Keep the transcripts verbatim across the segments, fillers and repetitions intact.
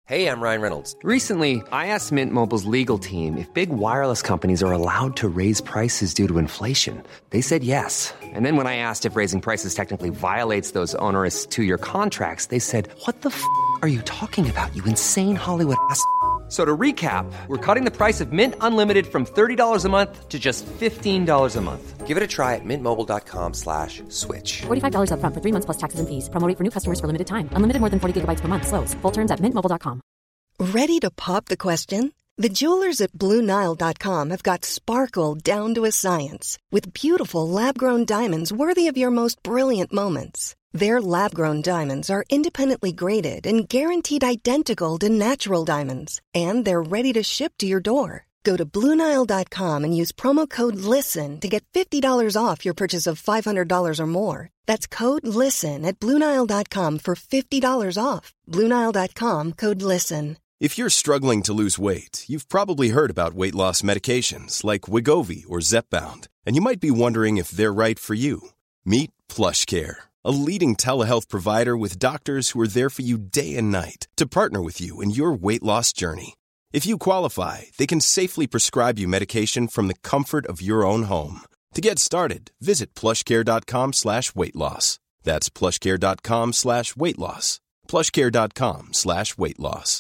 Hey, I'm Ryan Reynolds. Recently, I asked Mint Mobile's legal team if big wireless companies are allowed to raise prices due to inflation. They said yes. And then when I asked if raising prices technically violates those onerous two-year contracts, they said, what the f*** are you talking about, you insane Hollywood ass f- So to recap, we're cutting the price of Mint Unlimited from thirty dollars a month to just fifteen dollars a month. Give it a try at mintmobile.com slash switch. forty-five dollars up front for three months plus taxes and fees. Promo rate for new customers for limited time. Unlimited more than forty gigabytes per month. Slows full terms at mint mobile dot com. Ready to pop the question? The jewelers at Blue Nile dot com have got sparkle down to a science with beautiful lab-grown diamonds worthy of your most brilliant moments. Their lab-grown diamonds are independently graded and guaranteed identical to natural diamonds, and they're ready to ship to your door. Go to Blue Nile dot com and use promo code LISTEN to get fifty dollars off your purchase of five hundred dollars or more. That's code LISTEN at Blue Nile dot com for fifty dollars off. Blue Nile dot com, code LISTEN. If you're struggling to lose weight, you've probably heard about weight loss medications like Wegovy or Zepbound, and you might be wondering if they're right for you. Meet PlushCare, a leading telehealth provider with doctors who are there for you day and night to partner with you in your weight loss journey. If you qualify, they can safely prescribe you medication from the comfort of your own home. To get started, visit plushcare.com slash weight loss. That's plushcare.com slash weight loss. plushcare.com slash weight loss.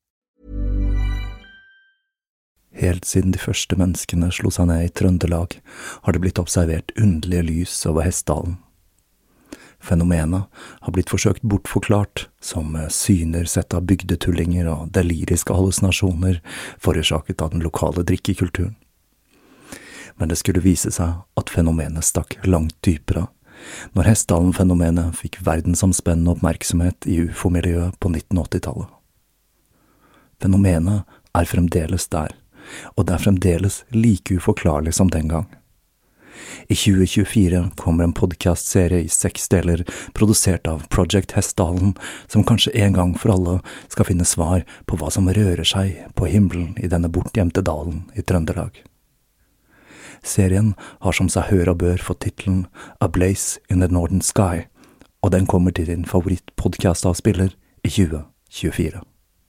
Helt siden de første menneskene slo seg ned i Trøndelag, har det blitt observert underlige lys over Hessdalen. Fenomenet har blitt forsøkt bortforklart som syner sett av bygdetullinger og deliriske hallusinasjoner forårsaket av den lokale drikkekulturen. Men det skulle vise seg at fenomenet stakk langt dypere, når Hessdalen-fenomenet fikk verdensomspennende oppmerksomhet i U F O-miljøet på nitten åtti-tallet. Fenomenet er fremdeles der, og det er fremdeles like uforklarlig som den gang. I tjue tjuefire kommer en podcastserie i seks deler produsert av Project Hessdalen, som kanskje en gang for alle skal finne svar på hva som rører seg på himmelen i denne bortgjemte dalen i Trøndelag. Serien har som seg hør og bør fått titelen A Blaze in the Northern Sky, og den kommer til din favorittpodcastavspiller i tjue tjuefire.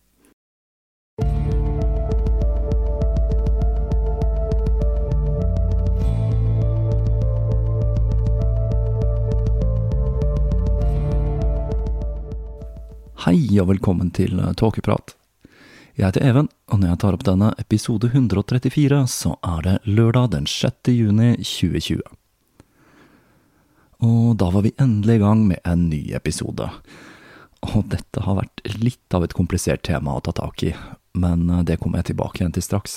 Hei og velkommen til Tåkeprat. Jeg heter Even, og når jeg tar opp denne episode hundre trettifire, så er det lørdag den sjette juni tjue tjue. Og da var vi endelig i gang med en ny episode. Og dette har vært litt av et komplisert tema å ta tak i, men det kommer jeg tilbake igjen til straks.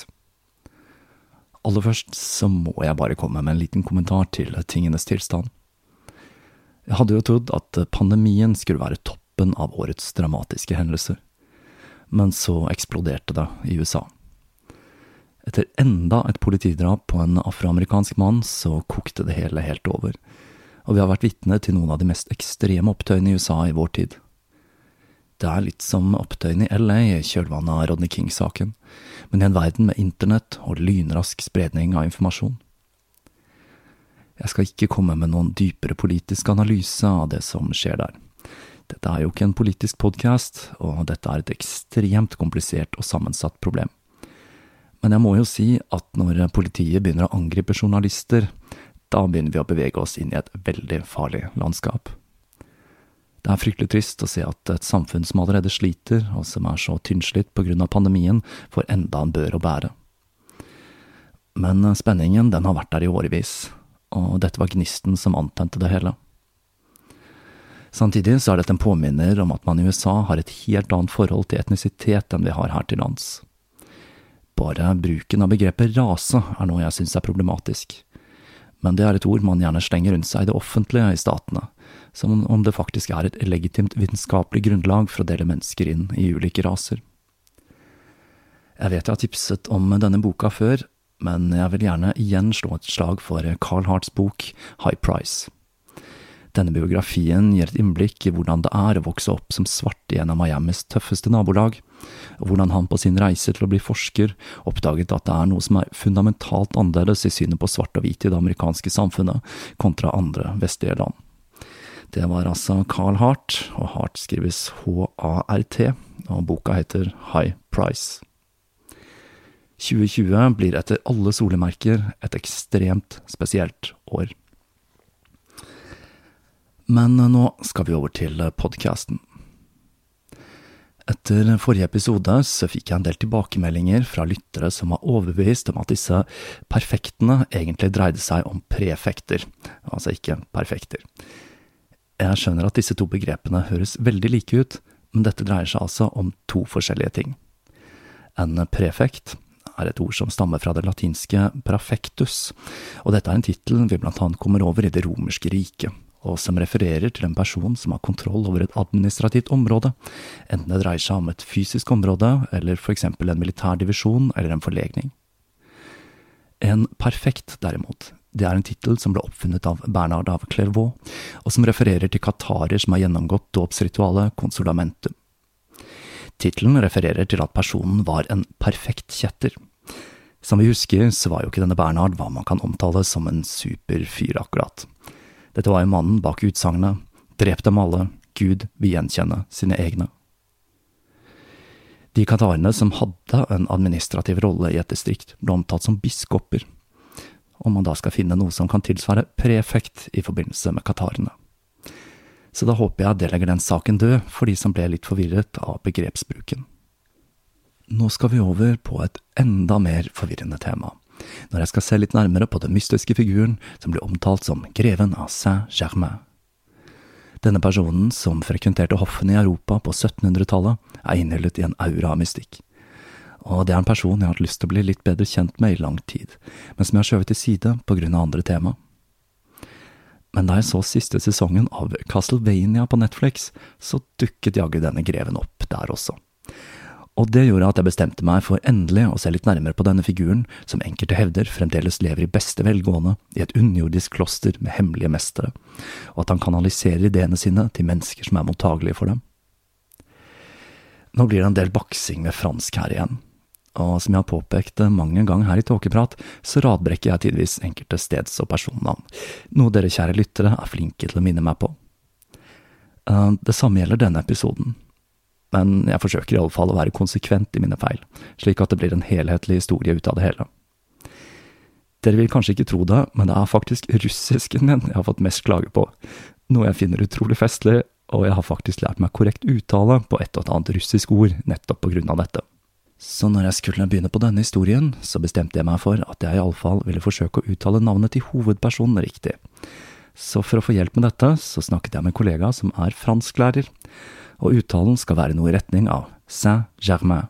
Aller først så må jeg bare komme med en liten kommentar til tingenes tilstand. Jeg hadde jo trodd at pandemien skulle være topp av årets dramatiske hendelser. Men så eksploderte det i U S A. Etter enda et politidrap på en afroamerikansk mann, så kokte det hele helt over. Og vi har vært vitne til noen av de mest ekstreme opptøyene i U S A i vår tid. Det er litt som opptøyene i L A i kjølvannet av Rodney King-saken, men i en verden med internett og lynrask spredning av informasjon. Jeg skal ikke komme med noen dypere politisk analyse av det som skjer der. Dette er jo ikke en politisk podcast, og dette er et ekstremt komplisert og sammensatt problem. Men jeg må jo si at når politiet begynner å angripe journalister, da begynner vi å bevege oss inn i et veldig farlig landskap. Det er fryktelig trist å se at et samfunn som allerede sliter, og som er så tynnslitt på grunn av pandemien, får enda en bør å bære. Men spenningen, den har vært der i årevis, og dette var gnisten som antente det hele. Samtidig så er dette en påminner om at man i U S A har et helt annet forhold til etnisitet enn vi har her til lands. Bare bruken av begrepet rase er noe jeg synes er problematisk. Men det er et ord man gjerne slenger rundt seg i det offentlige i statene, som om det faktisk er et legitimt vitenskapelig grunnlag for å dele mennesker inn i ulike raser. Jeg vet jeg har tipset om denne boka før, men jeg vil gjerne igjen slå et slag for Carl Harts bok High Price. Denne biografien gir et innblikk i hvordan det er å vokse opp som svart i en av Miamis tøffeste nabolag, og hvordan han på sin reise til å bli forsker oppdaget at det er noe som er fundamentalt annerledes i synet på svart og hvit i det amerikanske samfunnet kontra andre vestlige land. Det var altså Carl Hart, og Hart skrives H A R T, og boka heter High Price. tjue tjue blir etter alle solemerker et ekstremt spesielt år. Men nå skal vi over til podcasten. Etter forrige episode så fikk jeg en del tilbakemeldinger fra lyttere som var overbevist om at disse perfektene egentlig dreide seg om prefekter, altså ikke perfekter. Jeg skjønner at disse to begrepene høres veldig like ut, men dette dreier seg altså om to forskjellige ting. En prefekt er et ord som stammer fra det latinske prefectus, og dette er en titel vi blant annet kommer over i det romerske riket, og som refererer til en person som har kontroll over et administrativt område, enten det dreier seg om et fysisk område, eller for eksempel en militær divisjon eller en forlegning. En perfekt, derimot, det er en titel som ble oppfunnet av Bernard av Clairvaux, og som refererer til katarer som har gjennomgått dåpsritualet consolamentum. Titelen refererer til at personen var en perfekt kjetter. Som vi husker, så var jo ikke denne Bernard hva man kan omtale som en superfyr akkurat. Dette var jo mannen bak utsagnet, drep dem alle, Gud vil gjenkjenne sine egne. De katarene som hadde en administrativ rolle i et distrikt ble omtalt som biskoper, om man da skal finne noe som kan tilsvare prefekt i forbindelse med katarene. Så da håper jeg det legger den saken død for de som ble litt forvirret av begrepsbruken. Nå skal vi over på et enda mer forvirrende tema, når jeg skal se litt nærmere på den mystiske figuren som blir omtalt som greven av Saint-Germain. Denne personen, som frekventerte hoffene i Europa på syttenhundretallet, er innhyllet i en aura av mystikk. Og det er en person jeg har hatt lyst til å bli litt bedre kjent med i lang tid, men som jeg har skjøvet til side på grunn av andre tema. Men da jeg så siste sesongen av Castlevania på Netflix, så dukket jaggu denne greven opp der også. Og det gjorde at jeg bestemte meg for endelig å se litt nærmere på denne figuren, som enkelte hevder fremdeles lever i beste velgående i et underjordisk kloster med hemmelige mestere, og at han kanaliserer ideene sine til mennesker som er mottagelige for dem. Nå blir det en del baksing med fransk her igjen, og som jeg har påpekt mange ganger her i Tåkeprat, så radbrekker jeg tidvis enkelte steds- og personnavn, noe dere kjære lyttere er flinke til å minne meg på. Det samme gjelder denne episoden. Men jeg forsøker i alle fall å være konsekvent i mine feil, slik at det blir en helhetlig historie ut av det hele. Dere vil kanskje ikke tro det, men det er faktisk russisken min jeg har fått mest klage på, noe jeg finner utrolig festlig, og jeg har faktisk lært meg korrekt uttale på et og et annet russisk ord nettopp på grunn av dette. Så når jeg skulle begynne på denne historien, så bestemte jeg meg for at jeg i alle fall ville forsøke å uttale navnet til hovedpersonen riktig. Så for å få hjelp med dette, så snakket jeg med en kollega som er fransklærer, og uttalen skal være noe i retning av Saint-Germain.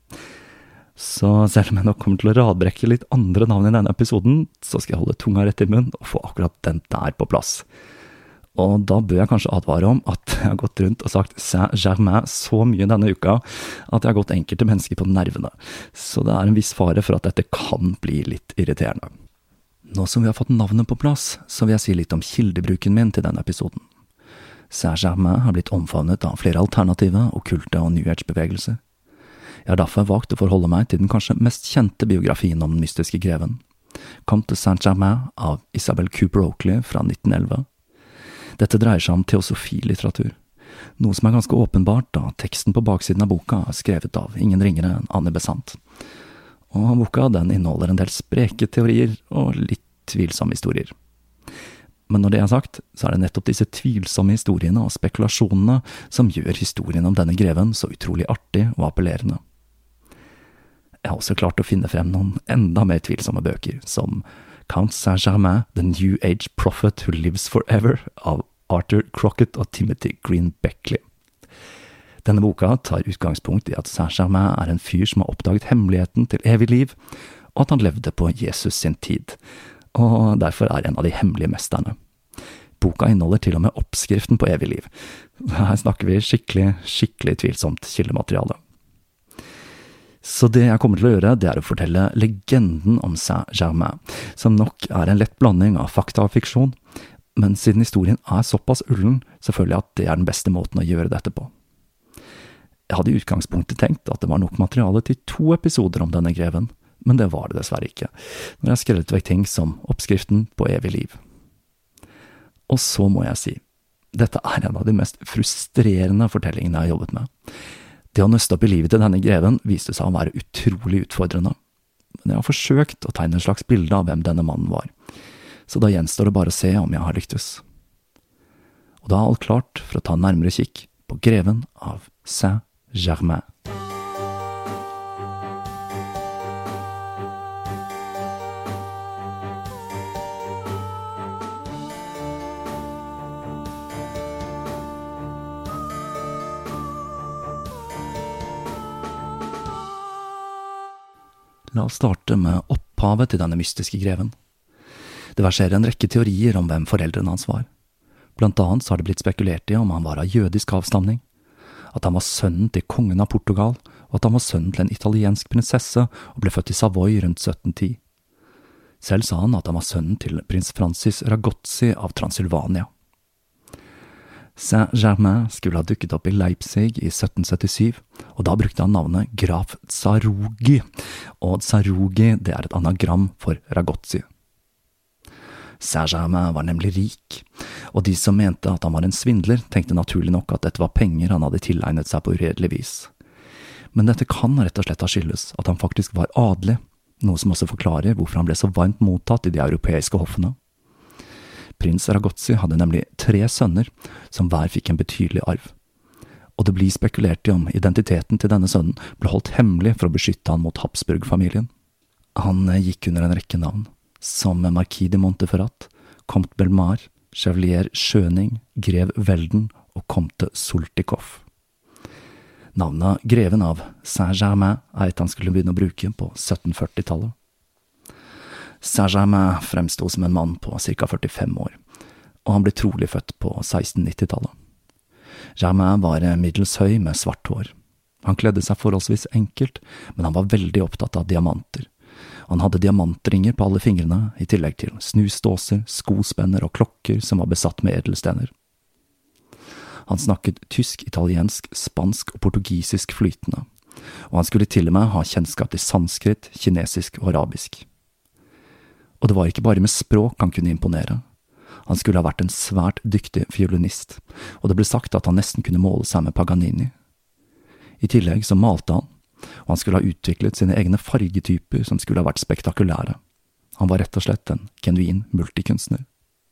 Så selv om jeg nok kommer til å radbrekke litt andre navn i denne episoden, så skal jeg holde tunga rett i munnen og få akkurat den der på plass. Og da bør jeg kanskje advare om at jeg har gått rundt og sagt Saint-Germain så mye denne uka, at jeg har gått enkelte mennesker på nervene. Så det er en viss fare for at dette kan bli litt irriterende. Nå som vi har fått navnet på plass, så vil jeg si litt om kildebruken min til denne episoden. Saint-Germain har blitt omfavnet av flere alternative, okkulte og New Age-bevegelser. Jeg har derfor valgt å forholde meg til den kanskje mest kjente biografien om den mystiske greven, Comte de Saint-Germain av Isabel Cooper Oakley fra nitten elleve. Dette dreier seg om teosofilitteratur, noe som er ganske åpenbart da teksten på baksiden av boka er skrevet av ingen ringere enn Anne Besant. Og boka den inneholder en del spreke teorier og litt tvilsomme historier. Men når det er sagt, så er det nettopp disse tvilsomme historiene og spekulasjonene som gjør historien om denne greven så utrolig artig og appellerende. Jeg har også klart å finne frem noen enda mer tvilsomme bøker, som Count Saint-Germain, The New Age Prophet Who Lives Forever, av Arthur Crockett og Timothy Green Beckley. Denne boka tar utgangspunkt i at Saint-Germain er en fyr som har oppdaget hemmeligheten til evig liv, og at han levde på Jesus sin tid, og derfor er en av de hemmelige mesterne. Boka inneholder til og med oppskriften på evig liv. Her snakker vi skikkelig, skikkelig tvilsomt kildemateriale. Så det jeg kommer til å gjøre, det er å fortelle legenden om Saint-Germain, som nok er en lett blanding av fakta og fiksjon, men siden historien er såpass ullen, så føler jeg at det er den beste måten å gjøre dette på. Jeg hadde i utgangspunktet tenkt at det var nok materiale til to episoder om denne greven, men det var det dessverre ikke, når jeg skrevet vekk ting som oppskriften på evig liv. Og så må jeg si, Dette er en av de mest frustrerende fortellingene jeg har jobbet med. Det å nøste opp i livet til denne greven viste seg å være utrolig utfordrende. Men jeg har forsøkt å tegne en slags bilde av hvem denne mannen var, så da gjenstår det bare å se om jeg har lyktes. Og da er alt klart for å ta en nærmere kikk på greven av Saint-Germain. La oss starte med opphavet til denne mystiske greven. Det verserer en rekke teorier om hvem foreldrene hans var. Blant annet så har det blitt spekulert i om han var av jødisk avstamning, at han var sønnen til kongen av Portugal, og at han var sønnen til en italiensk prinsesse og ble født i Savoy rundt sytten ti. Selv sa han at han var sønnen til prins Francis Ragozzi av Transylvania. Saint-Germain skulle ha dukket opp i Leipzig i sytten syttisju, og da brukte han navnet Graf Zarugi, og Zarugi det er et anagram for Ragozzi. Saint-Germain var nemlig rik, og de som mente at han var en svindler, tenkte naturlig nok at dette var penger han hadde tilegnet seg på uredelig vis. Men dette kan rett og slett ha skyldes at han faktisk var adelig, noe som også forklarer hvorfor han ble så varmt mottatt i de europeiske hoffene. Prins Ragozzi hadde nemlig tre sønner, som hver fikk en betydelig arv. Og det blir spekulert i om identiteten til denne sønnen ble holdt hemmelig for å beskytte han mot Habsburg-familien. Han gikk under en rekke navn, som Marquis de Montferrat, Comte Belmar, Chevalier Schøning, Grev Velden og Comte Soltikoff. Navnet greven av Saint-Germain er et han skulle begynne å bruke på sytten førtitallet. Saint-Germain fremstod som en mann på ca. førtifem år, og han ble trolig født på seksten nittitallet. Germain var middels høy med svart hår. Han kledde seg forholdsvis enkelt, men han var veldig opptatt av diamanter. Han hadde diamantringer på alle fingrene, i tillegg til snusdåser, skospenner og klokker som var besatt med edelstener. Han snakket tysk, italiensk, spansk og portugisisk flytende, og han skulle til og med ha kjennskap til sanskrit, kinesisk og arabisk. Og det var ikke bare med språk han kunne imponere. Han skulle ha vært en svært dyktig fiolinist, og det ble sagt at han nesten kunne måle seg med Paganini. I tillegg så malte han, og han skulle ha utviklet sine egne fargetyper som skulle ha vært spektakulære. Han var rett og slett en genuin multikunstner.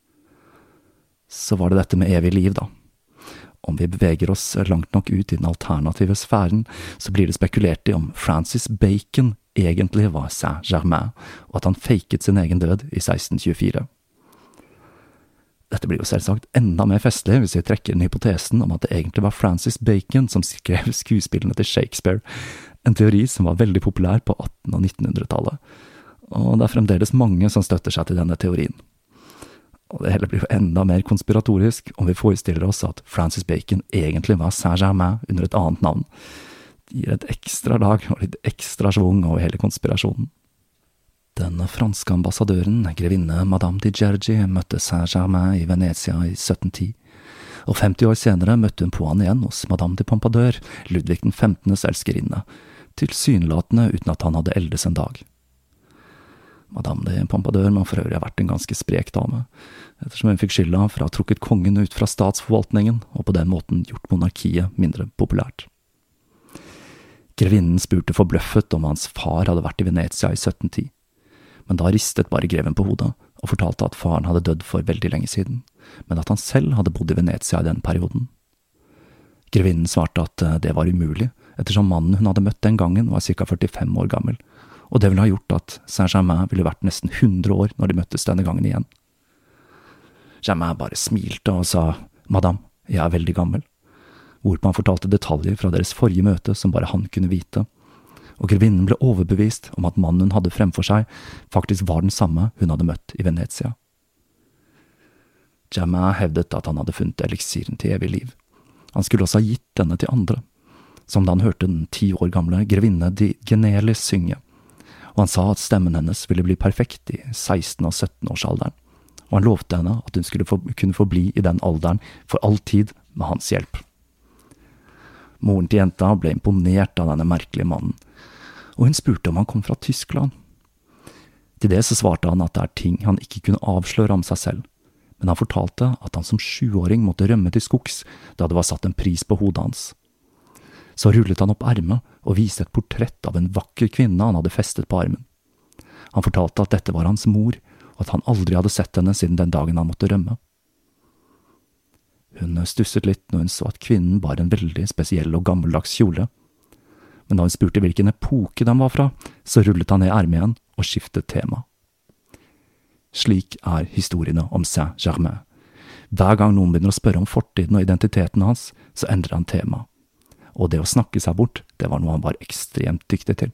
Så var det dette med evig liv, da. Om vi beveger oss langt nok ut i den alternative sfæren, så blir det spekulert i om Francis Bacon egentlig var Saint-Germain, og at han faket sin egen død i seksten tjuefire. Dette blir jo selvsagt enda mer festlig hvis vi trekker den hypotesen om at det egentlig var Francis Bacon som skrev skuespillene til Shakespeare, en teori som var veldig populær på atten- og nittenhundretallet, og det er fremdeles mange som støtter seg til denne teorien. Og det hele blir jo enda mer konspiratorisk om vi forestiller oss at Francis Bacon egentlig var Saint-Germain under et annet navn. Det gir et ekstra lag og litt ekstra svung over hele konspirasjonen. Den franske ambassadøren, grevinne Madame de Gergi, møtte Saint-Germain i Venezia i sytten ti, og femti år senere møtte hun på han igjen hos Madame de Pompadour, Ludvig den femtendes elskerinne, tilsynelatende uten at han hadde eldes en dag. Madame de Pompadour må for øvrig ha vært en ganske sprek dame, ettersom hun fikk skylda for å ha trukket kongen ut fra statsforvaltningen, og på den måten gjort monarkiet mindre populært. Grevinnen spurte forbløffet om hans far hadde vært i Venezia i sytten ti, men da ristet bare greven på hodet, og fortalte at faren hadde dødd for veldig lenge siden, men at han selv hadde bodd i Venezia i den perioden. Grevinnen svarte at det var umulig, ettersom mannen hun hadde møtt den gangen var ca. førtifem år gammel, og det ville ha gjort at Saint-Germain ville vært nesten hundre år når de møttes denne gangen igjen. Germain bare smilte og sa, «Madame, jeg er veldig gammel», hvorpå han fortalte detaljer fra deres forrige møte som bare han kunne vite, og grevinnen ble overbevist om at mannen hun hadde fremfor seg faktisk var den samme hun hadde møtt i Venezia. Germain hevdet at han hadde funnet eliksiren til evig liv. Han skulle også ha gitt denne til andre, som da han hørte den ti år gamle grevinne Di Genelis synge, og han sa at stemmen hennes ville bli perfekt i seksten- og sytten-årsalderen, og han lovte henne at hun skulle få, kunne få bli i den alderen for all tid med hans hjelp. Moren til jenta ble imponert av denne merkelige mannen, og hun spurte om han kom fra Tyskland. Til det så svarte han at det er ting han ikke kunne avsløre om seg selv, men han fortalte at han som sjuåring måtte rømme til skogs da det var satt en pris på hodet hans. Så rullet han opp ermet og viste et portrett av en vakker kvinne han hadde festet på armen. Han fortalte at dette var hans mor, og at han aldri hadde sett henne siden den dagen han måtte rømme. Hun stusset litt når hun så at kvinnen bar en veldig spesiell og gammeldags kjole. Men da hun spurte hvilken epoke den var fra, så rullet han ned ermet igjen og skiftet tema. Slik er historiene om Saint-Germain. Hver gang noen begynner å spørre om fortiden og identiteten hans, så endrer han tema. Og det å snakke seg bort, det var noe han var ekstremt dyktig til.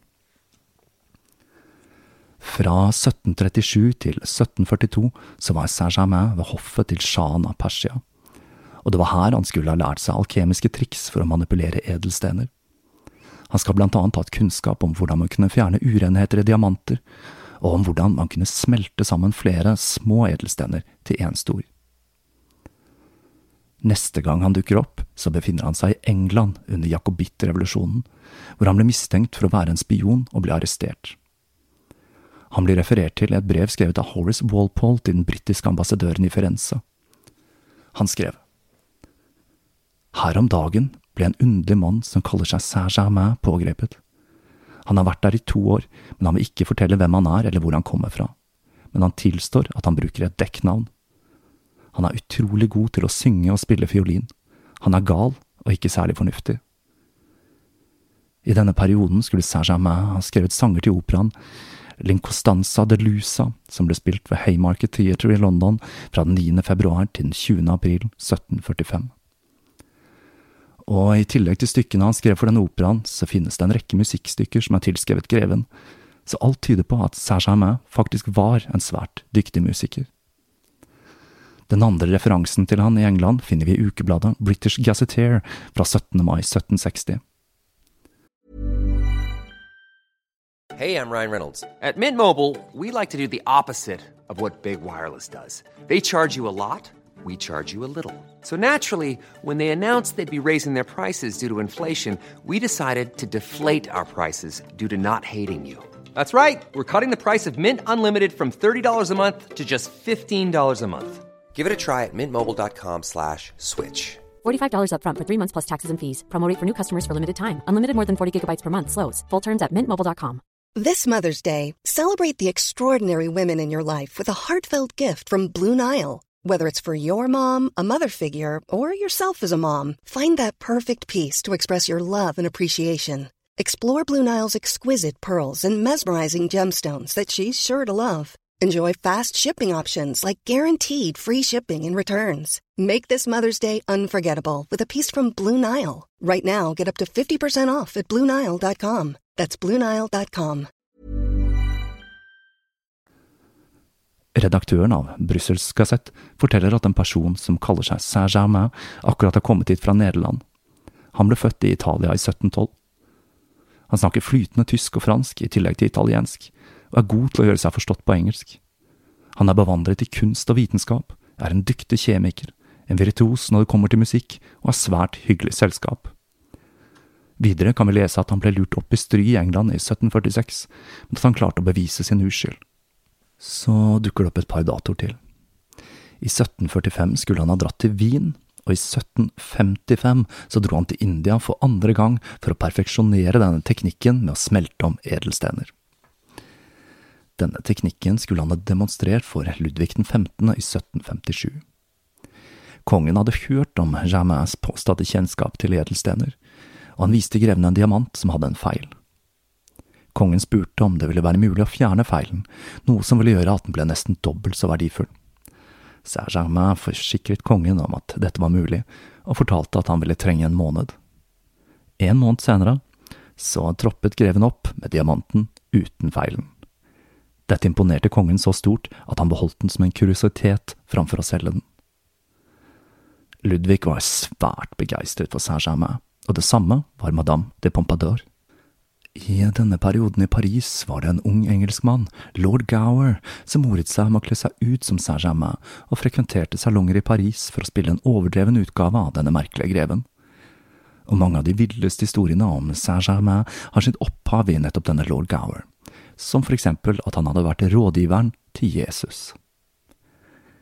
Fra sytten trettisju til sytten førtito så var Saint-Germain ved hoffet til sjahen av Persia. Og det var her han skulle ha lært seg alkemiske triks for å manipulere edelstener. Han skal blant annet ha et kunnskap om hvordan man kunne fjerne urenheter i diamanter, og om hvordan man kunne smelte sammen flere små edelstener til en stor. Neste gang han dukker opp, så befinner han seg i England under Jakobittrevolusjonen, hvor han ble mistenkt for å være en spion og ble arrestert. Han blir referert til i et brev skrevet av Horace Walpole til den britiske ambassadøren i Firenze. Han skrev: Her om dagen ble en underlig mann som kaller seg Saint-Germain pågrepet. Han har vært der i to år, men han vil ikke fortelle hvem han er eller hvor han kommer fra. Men han tilstår at han bruker et dekknavn. Han er utrolig god til å synge og spille fiolin. Han er gal og ikke særlig fornuftig. I denne perioden skulle Saint-Germain ha skrevet sanger til operaen L'Incostanza de Lusa, som ble spilt ved Haymarket Theatre i London fra den niende februar til den tjuende april sytten førtifem. Og i tillegg til stykkene han skrev for denne operaen, så finnes det en rekke musikkstykker som er tilskrevet greven, så alt tyder på at Saint-Germain faktisk var en svært dyktig musiker. Den andre referansen til han i England finner vi i ukebladet British Gazetteer fra syttende mai sytten seksti. Hey, I'm Ryan Reynolds. At Mint Mobile, we like to do the opposite of what Big Wireless does. They charge you a lot, we charge you a little. So naturally, when they announced they'd be raising their prices due to inflation, we decided to deflate our prices due to not hating you. That's right. We're cutting the price of Mint Unlimited from thirty dollars a month to just fifteen dollars a month. Give it a try at mintmobile.com slash switch. forty-five dollars up front for three months plus taxes and fees. Promo rate for new customers for limited time. Unlimited more than forty gigabytes per month slows. Full terms at mint mobile dot com. This Mother's Day, celebrate the extraordinary women in your life with a heartfelt gift from Blue Nile. Whether it's for your mom, a mother figure, or yourself as a mom, find that perfect piece to express your love and appreciation. Explore Blue Nile's exquisite pearls and mesmerizing gemstones that she's sure to love. Enjoy fast shipping options like guaranteed free shipping and returns. Make this Mother's Day unforgettable with a piece from Blue Nile. Right now, get up to fifty percent off at blue nile dot com. That's blue nile dot com. Redaktøren av Brussels Gazette forteller at en person som kaller seg Saint-Germain akkurat har kommet hit fra Nederland. Han ble født i Italia i sytten tolv. Han snakker flytende tysk og fransk i tillegg til italiensk, og er god til å gjøre seg forstått på engelsk. Han er bevandret i kunst og vitenskap, er en dyktig kjemiker, en virtuos når det kommer til musikk, og har svært hyggelig selskap. Videre kan vi lese at han ble lurt opp i stry i England i sytten førtiseks, men at han klarte å bevise sin uskyld. Så dukker det opp et par datoer til. I sytten førtifem skulle han ha dratt til Wien, og i sytten femtifem så dro han til India for andre gang for å perfeksjonere denne teknikken med å smelte om edelstener. Denne teknikken skulle han ha demonstrert for Ludvig den femtende i sytten femtisju. Kongen hadde hørt om Germains påståtte kjennskap til edelstener, og han viste greven en diamant som hadde en feil. Kongen spurte om det ville være mulig å fjerne feilen, noe som ville gjøre at den ble nesten dobbelt så verdifull. Saint-Germain forsikret kongen om at dette var mulig, og fortalte at han ville trenge en måned. En måned senere så troppet greven opp med diamanten uten feilen. Dette imponerte kongen så stort at han beholdt den som en kuriositet framfor å selge den. Ludvig var svært begeistret for Saint-Germain, og det samme var Madame de Pompadour. I denne perioden i Paris var det en ung engelskmann, Lord Gower, som moret seg med å kle seg ut som Saint-Germain og frekventerte salonger i Paris for å spille en overdreven utgave av denne merkelige greven. Og mange av de villeste historiene om Saint-Germain har sitt opphav i nettopp denne Lord Gower, som for eksempel at han hadde vært rådgiveren til Jesus.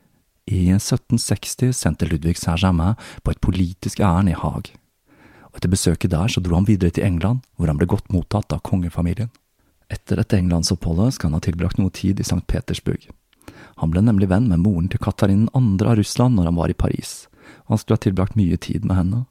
I sytten seksti sendte Ludvig Saint-Germain på et politisk ærend i Haag. Og etter besøket der så dro han videre til England, hvor han ble godt mottatt av kongefamilien. Etter dette Englandsoppholdet skal han ha tilbrakt noe tid i Sankt Petersburg. Han ble nemlig venn med moren til Katarina den andre av Russland når han var i Paris, og han skulle ha tilbrakt mye tid med henne.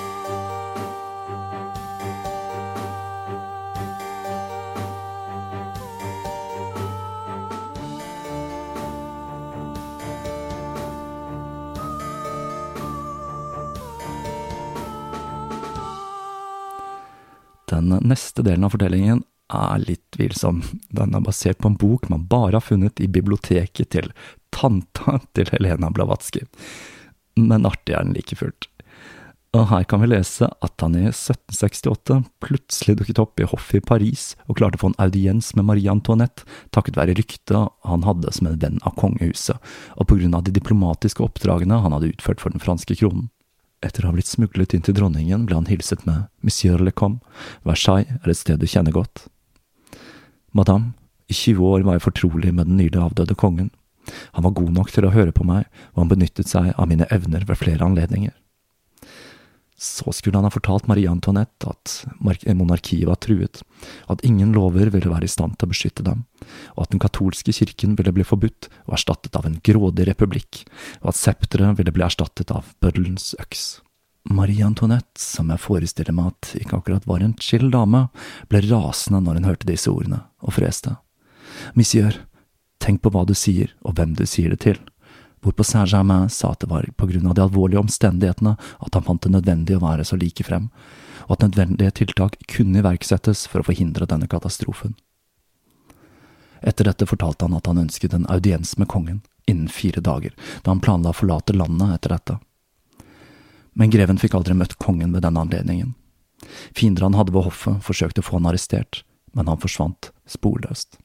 Den neste delen av fortellingen er litt tvilsom. Den er basert på en bok man bare har funnet i biblioteket til tanta til Helena Blavatsky. Men artig er den like fullt. Og her kan vi lese at han i sytten sekstiåtte plutselig dukket opp i hoffet i Paris og klarte å få en audiens med Marie Antoinette, takket være ryktet han hadde som en venn av kongehuset, og på grunn av de diplomatiske oppdragene han hadde utført for den franske kronen. Etter å ha blitt smuglet inn til dronningen ble han hilset med Monsieur Lecomte. Versailles er et sted du kjenner godt. Madame, i tjue år var jeg fortrolig med den nylig avdøde kongen. Han var god nok til å høre på meg, og han benyttet seg av mine evner ved flere anledninger. Så skulle han ha fortalt Marie Antoinette at monarkiet var truet, at ingen lover ville være i stand til å beskytte dem, og at den katolske kirken ville bli forbudt og erstattet av en grådig republikk, og at septeret ville bli erstattet av bøddelens øks. Marie Antoinette, som jeg forestiller meg at ikke akkurat var en chill dame, ble rasende når hun hørte disse ordene, og freste. Monsieur, tenk på hva du sier, og hvem du sier det til. Hvorpå Saint-Germain sa at det var på grunn av de alvorlige omstendighetene at han fant det nødvendig å være så like frem, og at nødvendige tiltak kunne iverksettes for å forhindre denne katastrofen. Etter dette fortalte han at han ønsket en audiens med kongen innen fire dager, da han planla å forlate landet etter dette. Men greven fikk aldri møtt kongen ved denne anledningen. Fiender han hadde ved hoffet forsøkte å få han arrestert, men han forsvant sporløst.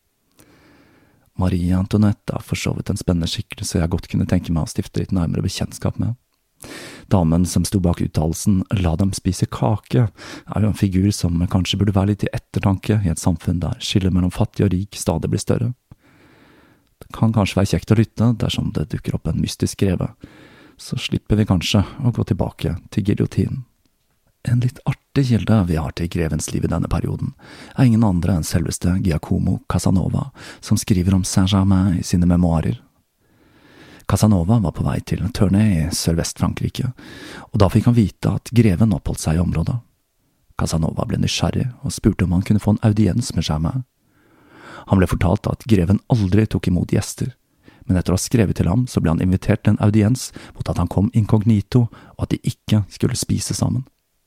Marie Antoinette er for så vidt en spennende skikkelse jeg godt kunne tenke meg å stifte litt nærmere bekjentskap med. Damen som sto bak uttalelsen «La dem spise kake» er jo en figur som kanskje burde være litt i ettertanke i et samfunn der skillet mellom fattig og rik stadig blir større. Det kan kanskje være kjekt å lytte dersom det dukker opp en mystisk greve, så slipper vi kanskje å gå tilbake til giljotinen. En litt artig kilde vi har til grevens liv i denne perioden er ingen andre enn selveste Giacomo Casanova, som skriver om Saint-Germain i sine memoarer. Casanova var på vei til en turné i Sørvest-Frankrike, og da fikk han vite at greven oppholdt seg i området. Casanova ble nysgjerrig og spurte om han kunne få en audiens med Germain. Han ble fortalt at greven aldri tok imot gjester, men etter å ha skrevet til ham så ble han invitert til en audiens mot at han kom inkognito og at de ikke skulle spise sammen.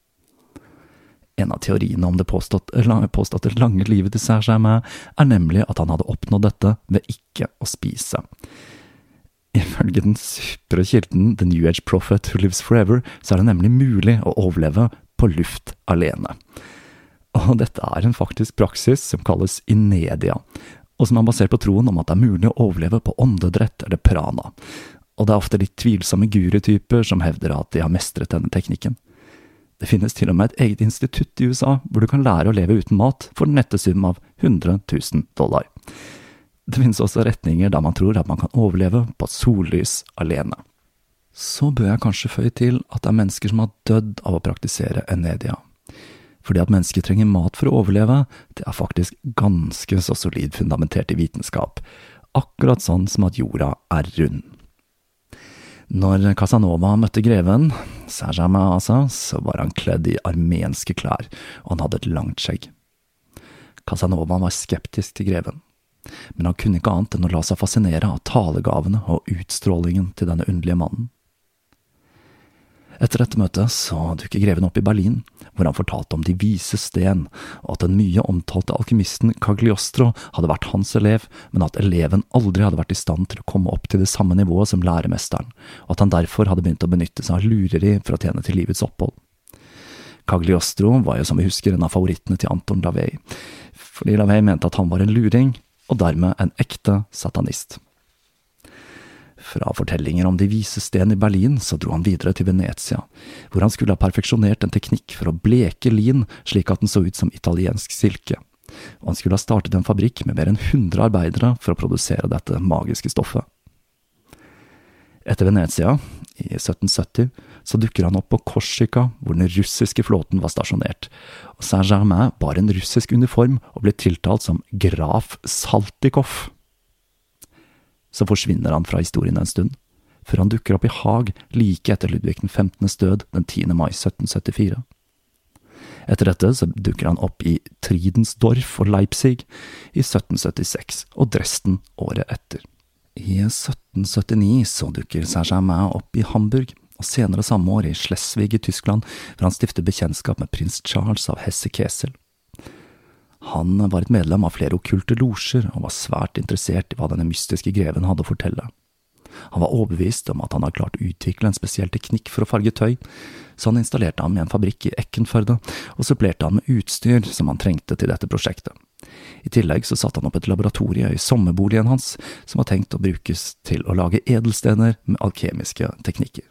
En av teoriene om det påstått, påståtte lange livet til Saint-Germain er nemlig at han hadde oppnådd dette ved ikke å spise. Ifølge den supre kilden The New Age Prophet Who Lives Forever, så er det nemlig mulig å overleve på luft alene. Og dette er en faktisk praksis som kalles inedia, og som er basert på troen om at det er mulig å overleve på åndedrett eller prana. Og det er ofte litt tvilsomme gurutyper som hevder at de har mestret denne teknikken. Det finnes til og med et eget institutt i U S A hvor du kan lære å leve uten mat for den nette sum av hundre tusen dollar. Det finnes også retninger der man tror at man kan overleve på sollys alene. Så bør jeg kanskje føye til at det er mennesker som har dødd av å praktisere enedia. Fordi at mennesker trenger mat for å overleve, det er faktisk ganske så solid fundamentert i vitenskap. Akkurat sånn som at jorda er rund. Når Casanova møtte greven, Saint-Germain altså, så var han kledd i armenske klær, og han hadde et langt skjegg. Casanova var skeptisk til greven, men han kunne ikke annet enn å la seg fascinere av talegavene og utstrålingen til denne underlige mannen. Etter dette møtet så dukket greven opp i Berlin, hvor han fortalte om de vise sten, og at den mye omtalte alkymisten Cagliostro hadde vært hans elev, men at eleven aldri hadde vært i stand til å komme opp til det samme nivået som læremesteren, og at han derfor hadde begynt å benytte seg av lureri for å tjene til livets opphold. Cagliostro var jo som vi husker en av favorittene til Anton LaVey, fordi LaVey mente at han var en luring, og dermed en ekte satanist. Fra fortellinger om de vise sten i Berlin så dro han videre til Venezia, hvor han skulle ha perfeksjonert en teknikk for å bleke lin slik at den så ut som italiensk silke. Og han skulle ha startet en fabrikk med mer enn hundre arbeidere for å produsere dette magiske stoffet. Etter Venezia, i sytten sytti, så dukker han opp på Korsika, hvor den russiske flåten var stasjonert, og Saint-Germain bar en russisk uniform og ble tiltalt som Graf Saltykov. Så forsvinner han fra historien en stund, før han dukker opp i Haag like etter Ludvig den femtendes død den tiende mai sytten syttifire. Etter dette så dukker han opp i Tridensdorf og Leipzig i sytten syttiseks, og Dresden året etter. I sytten syttini så dukker Saint-Germain opp i Hamburg, og senere samme år i Schleswig i Tyskland, hvor han stifter bekjentskap med prins Charles av Hesse-Kassel. Han var et medlem av flere okkulte losjer, og var svært interessert i hva denne mystiske greven hadde å fortelle. Han var overbevist om at han hadde klart å utvikle en spesiell teknikk for å farge tøy, så han installerte ham i en fabrikk i Eckenförde, og supplerte han med utstyr som han trengte til dette prosjektet. I tillegg så satte han opp et laboratorie i sommerboligen hans, som var tenkt å brukes til å lage edelstener med alkemiske teknikker.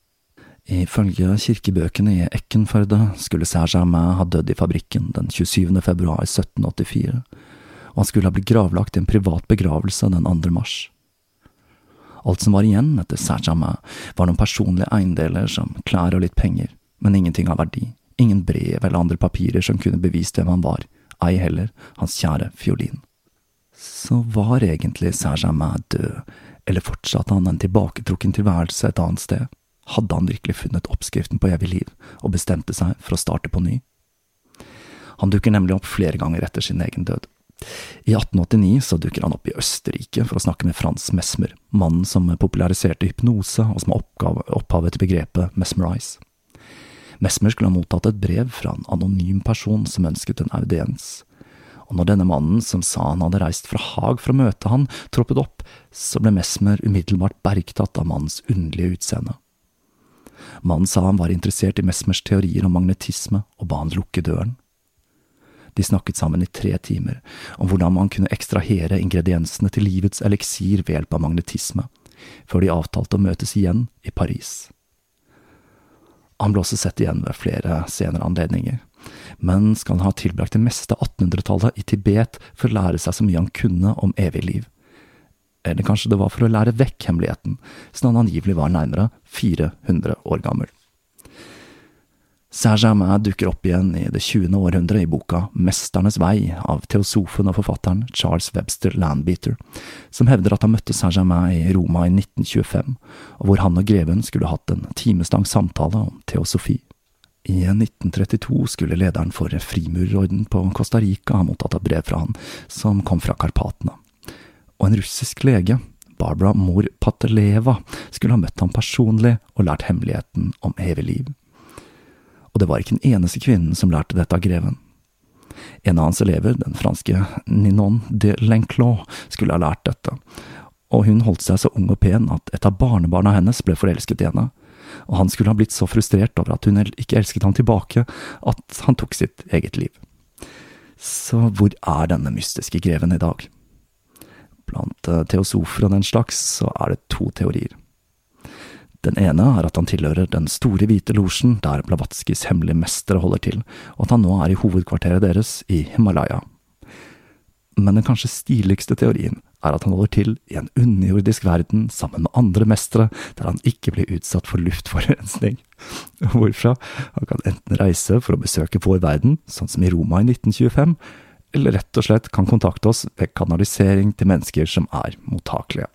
Ifølge kirkebøkene i Eckenförde skulle Saint-Germain ha dødd i fabrikken den tjuesyvende februar sytten åttifire, og han skulle ha blitt gravlagt i en privat begravelse den andre mars. Alt som var igjen etter Saint-Germain var noen personlige eiendeler som klær og litt penger, men ingenting av verdi, ingen brev eller andre papirer som kunne bevist hvem han var, ei heller hans kjære fiolin. Så var egentlig Saint-Germain død, eller fortsatte han en tilbaketrukken tilværelse et annet sted? Hadde han virkelig funnet oppskriften på evig liv, og bestemte seg for å starte på ny? Han dukker nemlig opp flere ganger etter sin egen død. I atten åttini så dukker han opp i Østerrike for å snakke med Franz Mesmer, mannen som populariserte hypnose og som er opphavet til begrepet mesmerize. Mesmer skulle ha mottatt et brev fra en anonym person som ønsket en audiens, og når denne mannen som sa han hadde reist fra Haag for å møte han, troppet opp, så ble Mesmer umiddelbart bergtatt av mannens underlige utseende. Mannen sa han var interessert i Mesmers teorier om magnetisme og ba han lukke døren. De snakket sammen i tre timer om hvordan man kunne ekstrahere ingrediensene til livets eliksir ved hjelp av magnetisme, før de avtalte å møtes igjen i Paris. Han ble også sett igjen ved flere senere anledninger, men skal ha tilbrakt det meste av attenhundretallet i Tibet for å lære seg så mye han kunne om evig liv. Eller kanskje det var for å lære vekk hemmeligheten, siden han angivelig var nærmere fire hundre år gammel. Saint-Germain dukker opp igjen i det tjuende århundre i boka Mesternes vei av teosofen og forfatteren Charles Webster Landbeater, som hevder at han møtte Saint-Germain i Roma i nitten tjuefem, og hvor han og greven skulle hatt en timeslang samtale om teosofi. I nitten trettito skulle lederen for frimurerorden på Costa Rica ha mottatt et brev fra han, som kom fra Karpatene. Og en russisk lege, Barbara Mor Pateleva, skulle ha møtt ham personlig og lært hemmeligheten om evig liv. Og det var ikke den eneste kvinnen som lærte dette av greven. En av hans elever, den franske Ninon de L'Enclos, skulle ha lært dette, og hun holdt seg så ung og pen at et av barnebarna hennes ble forelsket i henne, og han skulle ha blitt så frustrert over at hun ikke elsket ham tilbake, at han tok sitt eget liv. Så hvor er denne mystiske greven i dag? Blant teosofer og den slags så er det to teorier. Den ene er at han tilhører den store hvite losjen der Blavatskys hemmelige mestere holder til, og at han nå er i hovedkvarteret deres i Himalaya. Men den kanskje stiligste teorien er at han holder til i en underjordisk verden sammen med andre mestere, der han ikke blir utsatt for luftforurensning. Hvorfra han kan enten reise for å besøke vår verden, sånn som i Roma i nitten tjuefem, eller rett og slett kan kontakte oss ved kanalisering til mennesker som er mottakelige.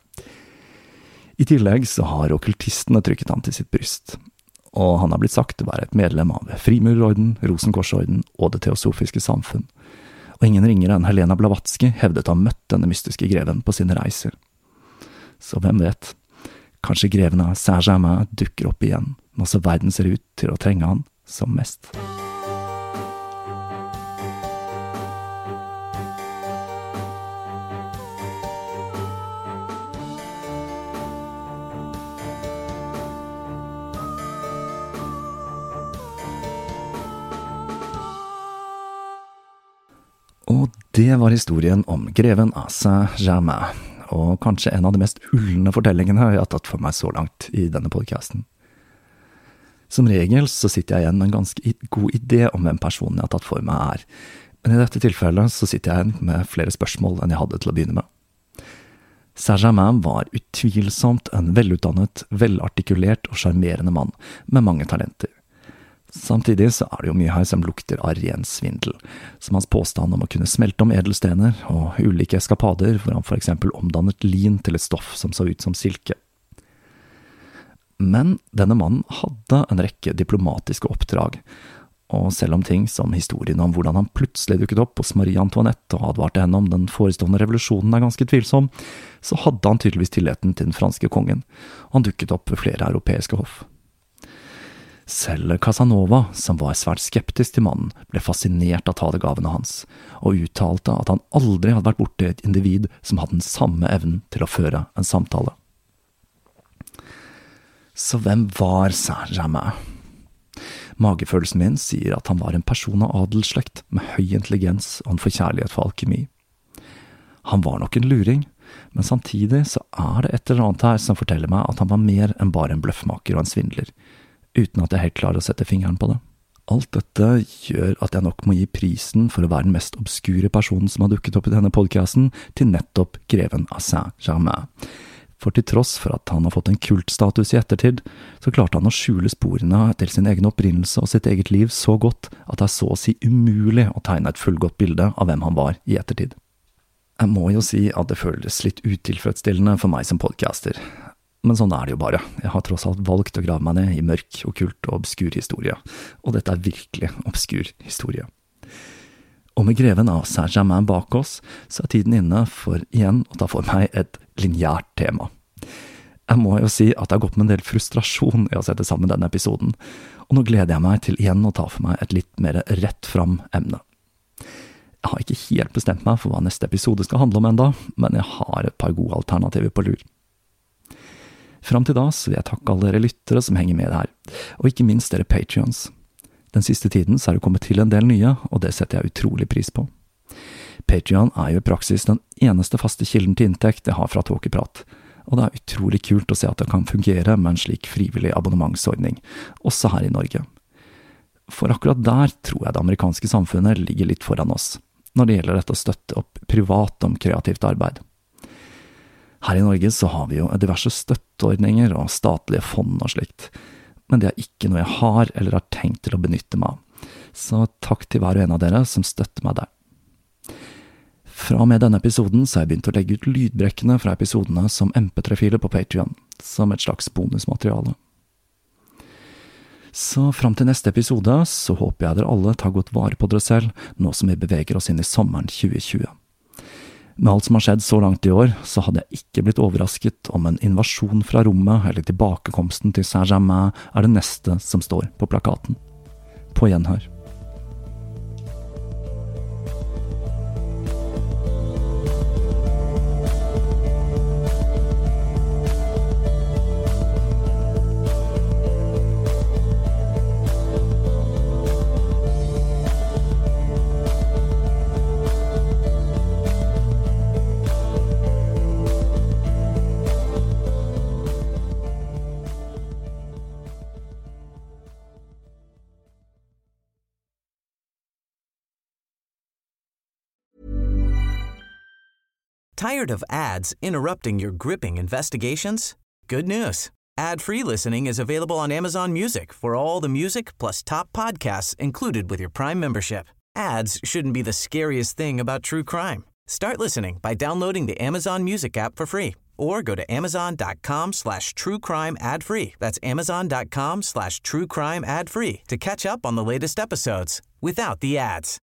I tillegg så har okkultistene trykket han til sitt bryst, og han har blitt sagt å være et medlem av Frimurerorden, Rosenkorsorden og Det teosofiske samfunn. Og ingen ringere enn Helena Blavatsky hevdet å ha møtt denne mystiske greven på sine reiser. Så hvem vet, kanskje greven av Saint-Germain dukker opp igjen, når så verden ser ut til å trenge han som mest. Og det var historien om greven av Saint-Germain, og kanskje en av de mest ullende fortellingene jeg har tatt for meg så langt i denne podcasten. Som regel så sitter jeg igjen med en ganske god idé om hvem personen jeg har tatt for meg er, men i dette tilfellet så sitter jeg igjen med flere spørsmål enn jeg hadde til å begynne med. Saint-Germain var utvilsomt en velutdannet, velartikulert og sjarmerende mann med mange talenter. Samtidig så er det jo mye her som lukter av ren svindel, som hans påstand om å kunne smelte om edelstener og ulike eskapader hvor han for eksempel omdannet lin til et stoff som så ut som silke. Men denne mannen hadde en rekke diplomatiske oppdrag, og selv om ting som historien om hvordan han plutselig dukket opp hos Marie Antoinette og advarte henne om den forestående revolusjonen er ganske tvilsom, så hadde han tydeligvis tilliten til den franske kongen, og han dukket opp ved flere europeiske hoff. Selv Casanova, som var svært skeptisk til mannen, ble fascinert av talegavene hans, og uttalte at han aldri hadde vært borte et individ som hadde den samme evnen til å føre en samtale. Så hvem var Saint-Germain? Magefølelsen min sier at han var en person av adelsslekt med høy intelligens og en forkjærlighet for alkemi. Han var nok en luring, men samtidig så er det et eller annet her som forteller meg at han var mer enn bare en bløffmaker og en svindler, uten at jeg helt klarer å sette fingeren på det. Alt dette gjør at jeg nok må gi prisen for å være den mest obskure personen som har dukket opp i denne podcasten til nettopp greven av Saint-Germain. For til tross for at han har fått en kultstatus i ettertid, så klarte han å skjule sporene til sin egen opprinnelse og sitt eget liv så godt at det er så å si umulig å tegne et fullgodt bilde av hvem han var i ettertid. Jeg må jo si at det føles litt utilfredsstillende for meg som podcaster, men sånn er det jo bare. Jeg har tross alt valgt å grave meg ned i mørk, okkult og obskur historie, og dette er virkelig obskur historie. Og med greven av Saint-Germain bak oss, så er tiden inne for igjen å ta for meg et lineært tema. Jeg må jo si at det har gått med en del frustrasjon i å sette sammen denne episoden, og nå gleder jeg meg til igjen å ta for meg et litt mer rett fram emne. Jeg har ikke helt bestemt meg for hva neste episode skal handle om enda, men jeg har et par gode alternativer på lur. Fram til da så vil jeg takke alle dere lyttere som henger med her, og ikke minst dere Patreons. Den siste tiden så er det kommet til en del nye, og det setter jeg utrolig pris på. Patreon er jo i praksis den eneste faste kilden til inntekt jeg har fra Tåkeprat, og det er utrolig kult å se at det kan fungere med en slik frivillig abonnementsordning, også her i Norge. For akkurat der tror jeg det amerikanske samfunnet ligger litt foran oss, når det gjelder dette å støtte opp privat om kreativt arbeid. Her i Norge så har vi jo diverse støtteordninger og statlige fond og slikt, men det er ikke noe jeg har eller har tenkt til å benytte meg av. Så takk til hver og en av dere som støtter meg der. Fra og med denne episoden så har jeg begynt å legge ut lydbrekkene fra episodene som M P tre filer på Patreon, som et slags bonusmateriale. Så fram til neste episode så håper jeg dere alle tar godt vare på dere selv, nå som vi beveger oss inn i sommeren tjue tjue. Med alt som har skjedd så langt i år, så hadde jeg ikke blitt overrasket om en invasjon fra rommet eller tilbakekomsten til Saint-Germain er det neste som står på plakaten. På gjenhør. Tired of ads interrupting your gripping investigations? Good news. Ad-free listening is available on Amazon Music for all the music plus top podcasts included with your Prime membership. Ads shouldn't be the scariest thing about true crime. Start listening by downloading the Amazon Music app for free or go to amazon.com slash true crime ad free. That's amazon.com slash true crime ad free to catch up on the latest episodes without the ads.